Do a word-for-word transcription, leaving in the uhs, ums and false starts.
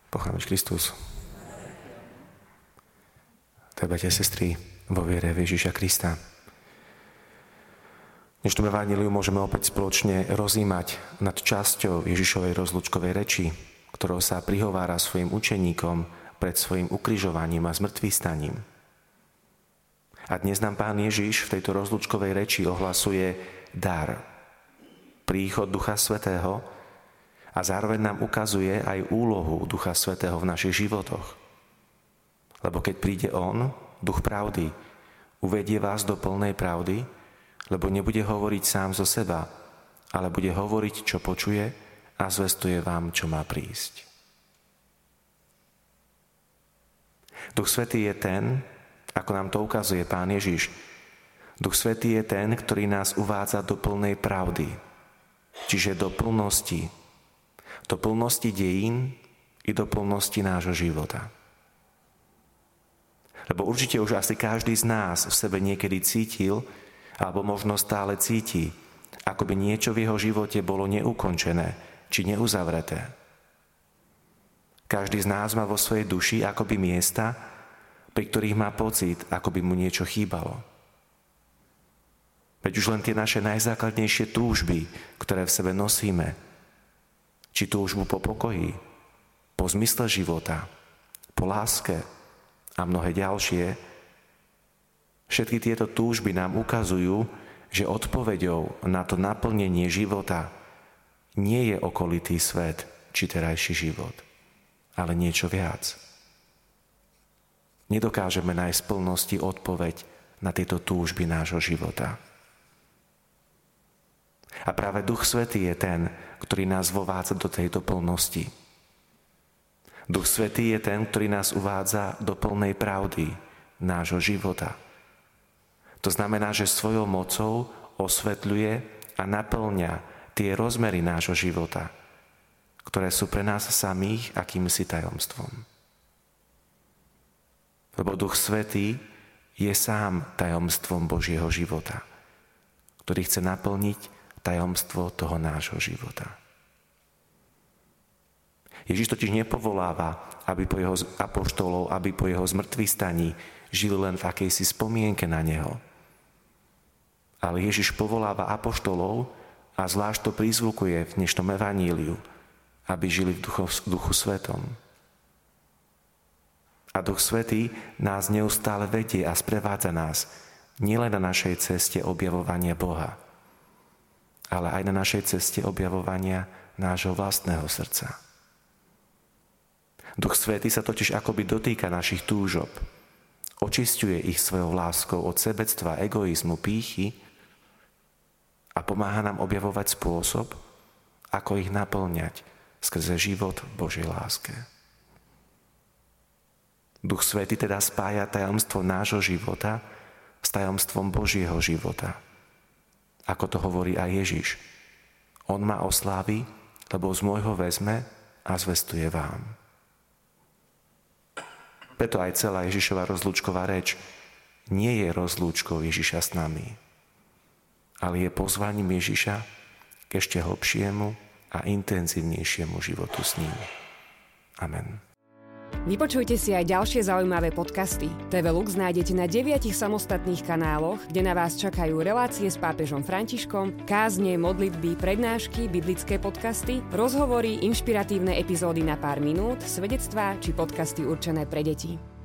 Pochváľ Kristus. Tak, bratia a sestry, vo viere v Ježiša Krista. V dnešnom evanjeliu môžeme opäť spoločne rozímať nad časťou Ježišovej rozlúčkovej reči, ktorou sa prihovára svojim učeníkom pred svojim ukrižovaním a zmŕtvychvstaním. A dnes nám Pán Ježiš v tejto rozlúčkovej reči ohlasuje dar, príchod Ducha Svätého, a zároveň nám ukazuje aj úlohu Ducha Svätého v našich životoch. Lebo keď príde On, Duch pravdy, uvedie vás do plnej pravdy, lebo nebude hovoriť sám zo seba, ale bude hovoriť, čo počuje a zvestuje vám, čo má prísť. Duch Svätý je ten, ako nám to ukazuje Pán Ježiš, Duch Svätý je ten, ktorý nás uvádza do plnej pravdy, čiže do plnosti, do plnosti dejín i do plnosti nášho života. Lebo určite už asi každý z nás v sebe niekedy cítil, alebo možno stále cíti, ako by niečo v jeho živote bolo neukončené či neuzavreté. Každý z nás má vo svojej duši akoby miesta, pri ktorých má pocit, ako by mu niečo chýbalo. Veď už len tie naše najzákladnejšie túžby, ktoré v sebe nosíme, či túžbu po pokoji, po zmysle života, po láske a mnohé ďalšie, všetky tieto túžby nám ukazujú, že odpoveďou na to naplnenie života nie je okolitý svet či terajší život, ale niečo viac. Nedokážeme nájsť v plnosti odpoveď na tieto túžby nášho života. A práve Duch Svätý je ten, ktorý nás vovádza do tejto plnosti. Duch Svätý je ten, ktorý nás uvádza do plnej pravdy nášho života. To znamená, že svojou mocou osvetľuje a naplňa tie rozmery nášho života, ktoré sú pre nás samých akýmsi tajomstvom. Lebo Duch Svätý je sám tajomstvom Božieho života, ktorý chce naplniť tajomstvo toho nášho života. Ježiš totiž nepovoláva, aby po jeho apoštolov, aby po jeho zmŕtvychvstaní žili len v akejsi spomienke na neho. Ale Ježiš povoláva apoštolov a zvlášť to prizvukuje v dnešnom evaníliu, aby žili v duchu, v duchu Svetom. A Duch Svätý nás neustále vedie a sprevádza nás nielen na našej ceste objavovania Boha, ale aj na našej ceste objavovania nášho vlastného srdca. Duch Svätý sa totiž akoby dotýka našich túžob, očisťuje ich svojou láskou od sebectva, egoizmu, pýchy a pomáha nám objavovať spôsob, ako ich naplňať skrze život v Božej láske. Duch Svätý teda spája tajomstvo nášho života s tajomstvom Božieho života. Ako to hovorí aj Ježiš. On ma oslávi, lebo z môjho vezme a zvestuje vám. Preto aj celá Ježišova rozlúčková reč nie je rozlúčkou Ježiša s nami, ale je pozvaním Ježiša k ešte hlbšiemu a intenzívnejšiemu životu s ním. Amen. Vypočujte si aj ďalšie zaujímavé podcasty. té vé Lux nájdete na deviatich samostatných kanáloch, kde na vás čakajú relácie s pápežom Františkom, kázne, modlitby, prednášky, biblické podcasty, rozhovory, inšpiratívne epizódy na pár minút, svedectvá či podcasty určené pre deti.